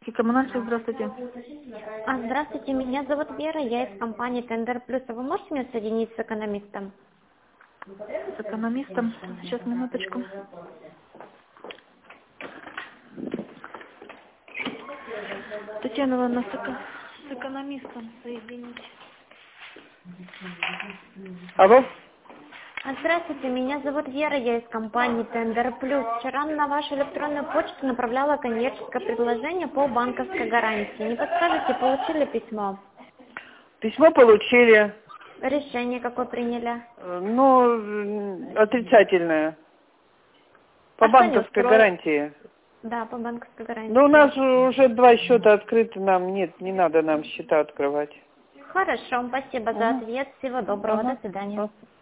Коммунальщик, здравствуйте. Здравствуйте, меня зовут Вера, я из компании Тендер Плюс. А вы можете меня соединить с экономистом? С экономистом. Сейчас, минуточку. Татьяна Ивановна, с экономистом соединить. Алло? Здравствуйте, меня зовут Вера, я из компании Тендер Плюс. Вчера на вашу электронную почту направляла коммерческое предложение по банковской гарантии. Не подскажете, получили письмо? Письмо получили. Решение какое приняли? Отрицательное. По А что не банковской устроило? гарантии. Да, по банковской гарантии. Ну, у нас уже 2 счета открыты, нам нет, не надо нам счета открывать. Хорошо, спасибо за ответ. Всего доброго, до свидания.